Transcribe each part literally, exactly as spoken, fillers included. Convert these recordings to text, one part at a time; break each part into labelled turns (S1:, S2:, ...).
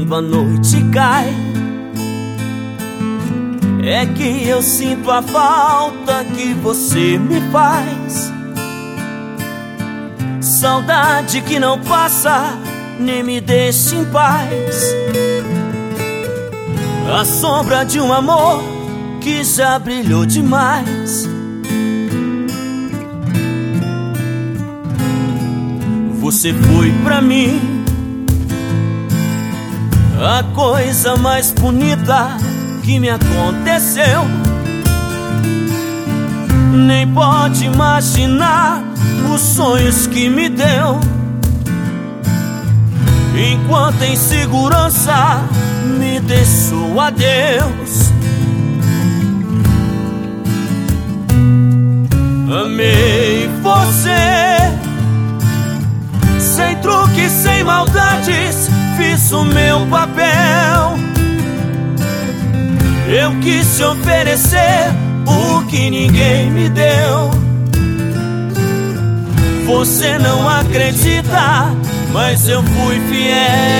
S1: quando a noite cai, é que eu sinto a falta que você me faz. Saudade que não passa, nem me deixa em paz. A sombra de um amor que já brilhou demais. Você foi pra mim a coisa mais bonita que me aconteceu. Nem pode imaginar os sonhos que me deu. Enquanto em segurança me deixou a Deus. Amei você, sem truque, sem maldades, fiz o meu papel. Eu quis te oferecer o que ninguém me deu. Você não acredita, mas eu fui fiel.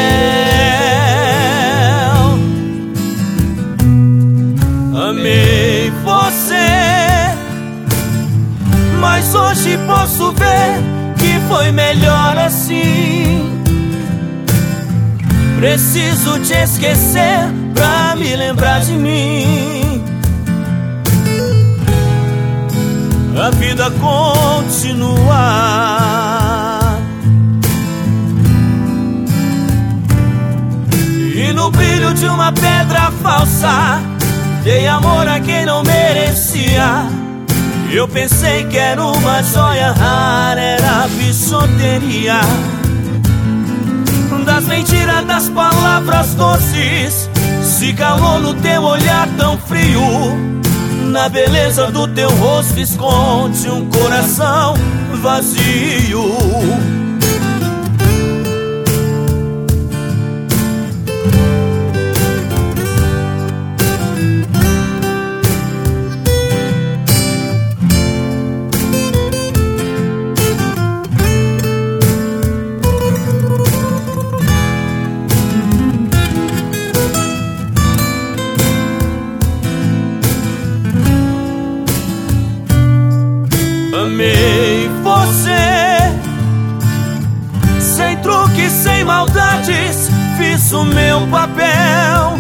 S1: Amei você, mas hoje posso ver que foi melhor assim. Preciso te esquecer pra me lembrar de mim. A vida continua, e no brilho de uma pedra falsa dei amor a quem não merecia. Eu pensei que era uma joia rara, era bijuteria. Das mentiras, das palavras doces, se calou no teu olhar tão frio. Na beleza do teu rosto esconde um coração vazio. Amei você, sem truque, sem maldades, fiz o meu papel.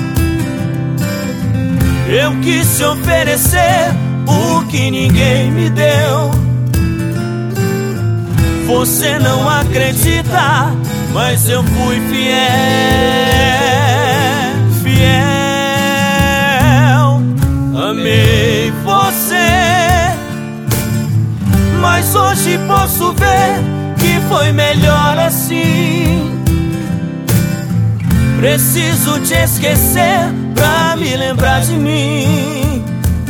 S1: Eu quis te oferecer o que ninguém me deu. Você não acredita, mas eu fui fiel. Fiel. Amei você, mas hoje posso ver que foi melhor assim. Preciso te esquecer pra me lembrar de mim.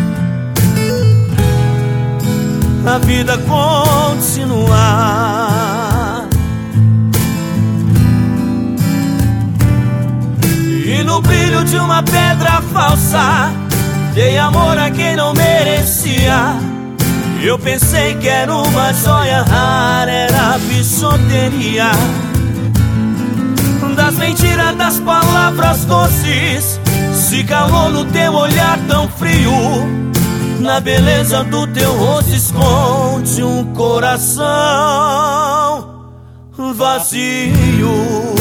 S1: A vida continua, e no brilho de uma pedra falsa dei amor a quem não merecia. Eu pensei que era uma joia rara, era bijuteria. Das mentiras, das palavras doces, se calou no teu olhar tão frio. Na beleza do teu rosto esconde um coração vazio.